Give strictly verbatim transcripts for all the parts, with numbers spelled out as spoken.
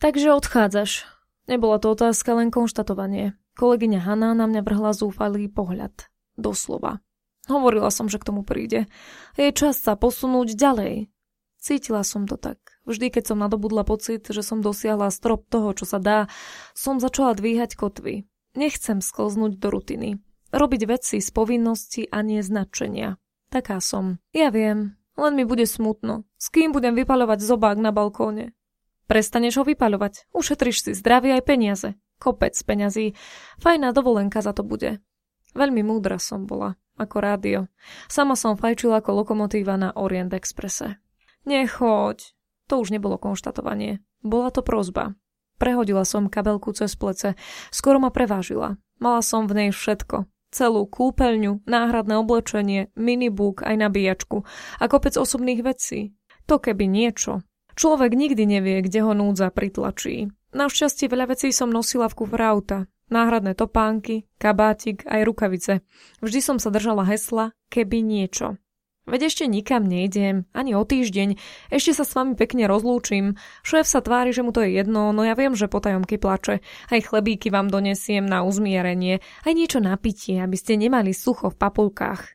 Takže odchádzaš. Nebola to otázka, len konštatovanie. Kolegyňa Hana na mňa vrhla zúfalý pohľad. Doslova. Hovorila som, že k tomu príde. Je čas sa posunúť ďalej. Cítila som to tak. Vždy, keď som nadobudla pocit, že som dosiahla strop toho, čo sa dá, som začala dvíhať kotvy. Nechcem sklznúť do rutiny. Robiť veci z povinnosti a nie značenia. Taká som. Ja viem, len mi bude smutno. S kým budem vypaľovať zobák na balkóne? Prestaneš ho vypaľovať. Ušetriš si zdravie aj peniaze. Kopec peňazí. Fajná dovolenka za to bude. Veľmi múdra som bola. Ako rádio. Sama som fajčila ako lokomotíva na Orient Expresse. Nechoď. To už nebolo konštatovanie. Bola to prosba. Prehodila som kabelku cez plece. Skoro ma prevážila. Mala som v nej všetko. Celú kúpeľňu, náhradné oblečenie, minibook aj nabíjačku a kopec osobných vecí. To keby niečo. Človek nikdy nevie, kde ho núdza pritlačí. Našťastie veľa vecí som nosila v kufre auta. Náhradné topánky, kabátik, aj rukavice. Vždy som sa držala hesla, keby niečo. Veď ešte nikam nejdem, ani o týždeň, ešte sa s vami pekne rozlúčim. Šéf sa tvári, že mu to je jedno, no ja viem, že potajomky plače. Aj chlebíky vám donesiem na uzmierenie, aj niečo na pitie, aby ste nemali sucho v papulkách.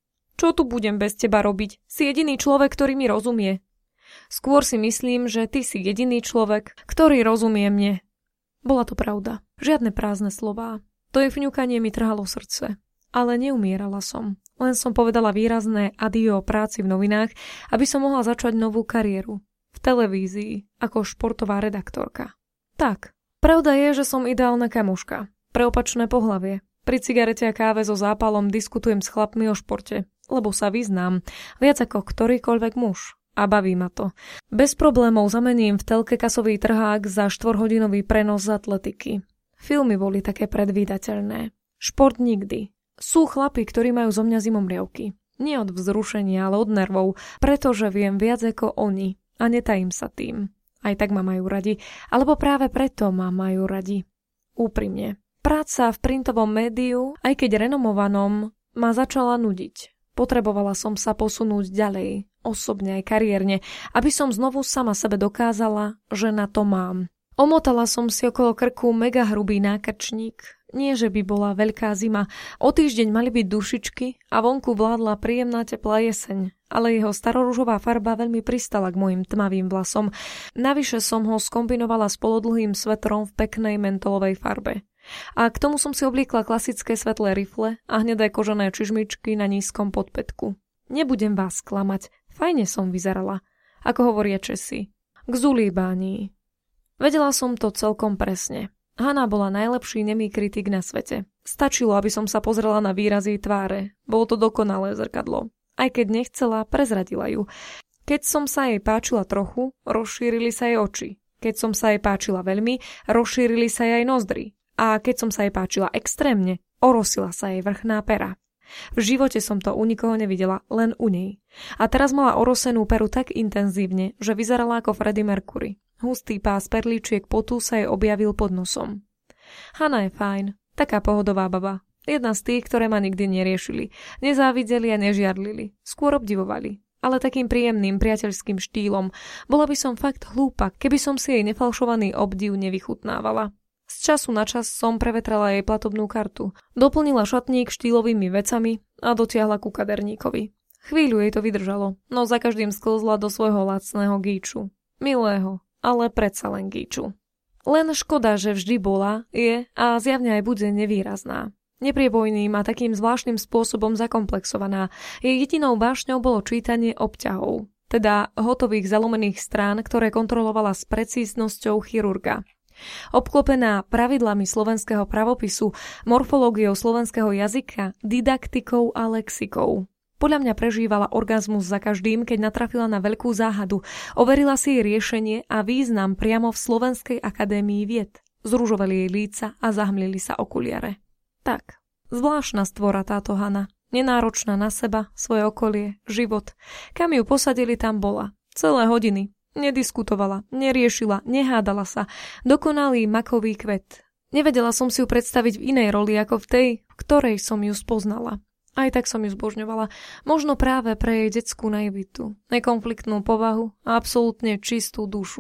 Čo tu budem bez teba robiť? Si jediný človek, ktorý mi rozumie. Skôr si myslím, že ty si jediný človek, ktorý rozumie mne. Bola to pravda. Žiadne prázdne slová. To jej fňukanie mi trhalo srdce. Ale neumierala som. Len som povedala výrazné adio práci v novinách, aby som mohla začať novú kariéru. V televízii, ako športová redaktorka. Tak, pravda je, že som ideálna kamoška. Pre opačné pohlavie. Pri cigarete a káve so zápalom diskutujem s chlapmi o športe, lebo sa vyznám. Viac ako ktorýkoľvek muž. A baví ma to. Bez problémov zamením v telke kasový trhák za štvorhodinový prenos z atletiky. Filmy boli také predvídateľné. Šport nikdy. Sú chlapi, ktorí majú zo mňa zimomriavky. Nie od vzrušenia, ale od nervov, pretože viem viac ako oni a netajím sa tým. Aj tak ma majú radi, alebo práve preto ma majú radi. Úprimne. Práca v printovom médiu, aj keď renomovanom, ma začala nudiť. Potrebovala som sa posunúť ďalej, osobne aj kariérne, aby som znovu sama sebe dokázala, že na to mám. Omotala som si okolo krku mega hrubý nákrčník. Nie, že by bola veľká zima. O týždeň mali byť dušičky a vonku vládla príjemná teplá jeseň, ale jeho staroružová farba veľmi pristala k mojim tmavým vlasom. Navyše som ho skombinovala s polodlhým svetrom v peknej mentolovej farbe. A k tomu som si obliekla klasické svetlé rifle a hnedé kožené čižmičky na nízkom podpätku. Nebudem vás klamať, fajne som vyzerala, ako hovoria Česi. K zulíbání. Vedela som to celkom presne. Hana bola najlepší nemý kritik na svete. Stačilo, aby som sa pozrela na výraz jej tváre. Bolo to dokonalé zrkadlo. Aj keď nechcela, prezradila ju. Keď som sa jej páčila trochu, rozšírili sa jej oči. Keď som sa jej páčila veľmi, rozšírili sa jej nozdry. A keď som sa jej páčila extrémne, orosila sa jej vrchná pera. V živote som to u nikoho nevidela, len u nej. A teraz mala orosenú peru tak intenzívne, že vyzerala ako Freddie Mercury. Hustý pás perličiek potu sa jej objavil pod nosom. Hana je fajn, taká pohodová baba. Jedna z tých, ktoré ma nikdy neriešili. Nezávideli a nežiarlili. Skôr obdivovali. Ale takým príjemným priateľským štýlom. Bola by som fakt hlúpa, keby som si jej nefalšovaný obdiv nevychutnávala. Z času na čas som prevetrala jej platobnú kartu. Doplnila šatník štýlovými vecami a dotiahla ku kaderníkovi. Chvíľu jej to vydržalo, no za každým sklzla do svojho lacného gíču. Milého, ale predsa len gíču. Len škoda, že vždy bola, je a zjavne aj bude nevýrazná. Nepriebojným a takým zvláštnym spôsobom zakomplexovaná. Jej jedinou vášňou bolo čítanie obťahov, teda hotových zalomených strán, ktoré kontrolovala s precíznosťou chirurga. Obklopená pravidlami slovenského pravopisu, morfológiou slovenského jazyka, didaktikou a lexikou. Podľa mňa prežívala orgazmus za každým, keď natrafila na veľkú záhadu. Overila si jej riešenie a význam priamo v Slovenskej akadémii vied. Zružovali jej líca a zahmlili sa okuliare. Tak, zvláštna stvora táto Hana. Nenáročná na seba, svoje okolie, život. Kam ju posadili, tam bola. Celé hodiny. Nediskutovala, neriešila, nehádala sa. Dokonalý makový kvet. Nevedela som si ju predstaviť v inej roli ako v tej, v ktorej som ju spoznala. Aj tak som ju zbožňovala. Možno práve pre jej detskú naivitu, nekonfliktnú povahu a absolútne čistú dušu.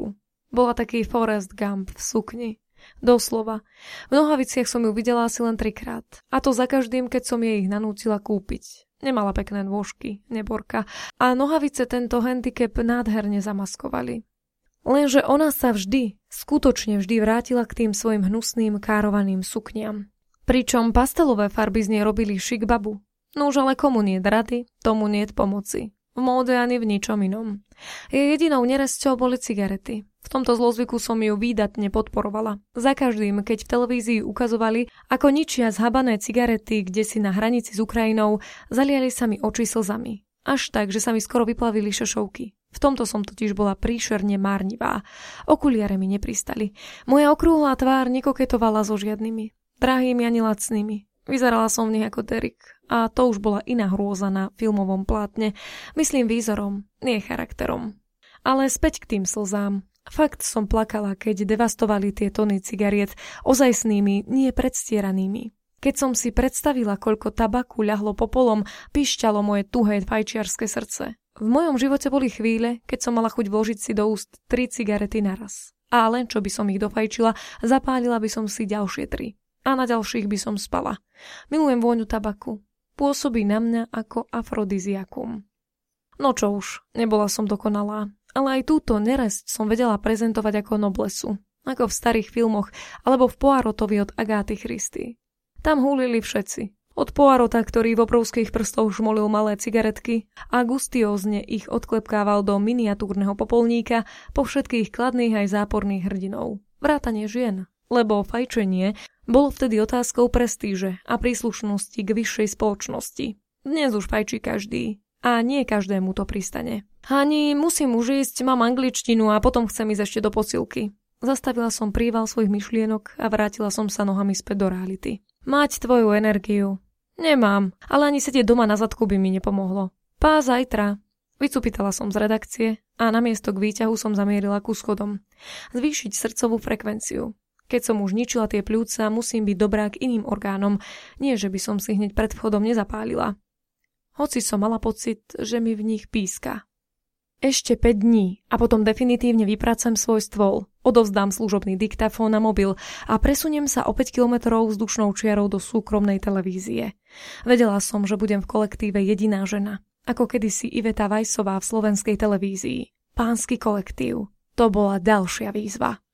Bola taký Forrest Gump v sukni. Doslova. V nohaviciach som ju videla asi len trikrát. A to za každým, keď som jej ich nanútila kúpiť. Nemala pekné nôžky, neborka. A nohavice tento handicap nádherne zamaskovali. Lenže ona sa vždy, skutočne vždy vrátila k tým svojim hnusným károvaným sukniam. Pričom pastelové farby z nej robili šik babu. No už ale komu niet rady, tomu niet pomoci. V móde ani v ničom inom. Jej jedinou neresťou boli cigarety. V tomto zlozvyku som ju výdatne podporovala. Za každým, keď v televízii ukazovali, ako ničia zhabané cigarety kdesi na hranici s Ukrajinou, zaliali sa mi oči slzami. Až tak, že sa mi skoro vyplavili šošovky. V tomto som totiž bola príšerne márnivá. Okuliare mi nepristali. Moja okrúhlá tvár nekoketovala so žiadnymi. Drahými ani lacnými. Vyzerala som v nich ako Derek. A to už bola iná hrôza na filmovom plátne. Myslím výzorom, nie charakterom. Ale späť k tým slzám. Fakt som plakala, keď devastovali tie tony cigariet ozajstnými, nie predstieranými. Keď som si predstavila, koľko tabaku ľahlo popolom, píšťalo moje tuhé fajčiarske srdce. V mojom živote boli chvíle, keď som mala chuť vložiť si do úst tri cigarety naraz. A len čo by som ich dofajčila, zapálila by som si ďalšie tri. A na ďalších by som spala. Milujem vôňu tabaku. Pôsobí na mňa ako afrodiziakum. No čo už, nebola som dokonalá. Ale aj túto neresť som vedela prezentovať ako noblesu. Ako v starých filmoch, alebo v Poirotovi od Agáty Christie. Tam húlili všetci. Od Poirota, ktorý v obrovských prstoch žmolil malé cigaretky a gustiózne ich odklepkával do miniatúrneho popolníka, po všetkých kladných aj záporných hrdinov. Vrátanie žien. Lebo fajčenie bolo vtedy otázkou prestíže a príslušnosti k vyššej spoločnosti. Dnes už fajčí každý. A nie každému to pristane. Hani, musím už ísť, mám angličtinu a potom chcem ísť ešte do posilky. Zastavila som príval svojich myšlienok a vrátila som sa nohami späť do reality. Mať tvoju energiu. Nemám, ale ani sedieť doma na zadku by mi nepomohlo. Pá zajtra. Vycupitala som z redakcie a namiesto k výťahu som zamierila ku schodom. Zvýšiť srdcovú frekvenciu. Keď som už ničila tie pľúca, musím byť dobrá k iným orgánom, nie že by som si hneď pred vchodom nezapálila. Hoci som mala pocit, že mi v nich píska. Ešte päť dní a potom definitívne vypracem svoj stôl, odovzdám služobný diktafón na mobil a presuniem sa o päť kilometrov vzdušnou čiarou do súkromnej televízie. Vedela som, že budem v kolektíve jediná žena, ako kedysi Iveta Vajsová v slovenskej televízii. Pánsky kolektív. To bola ďalšia výzva.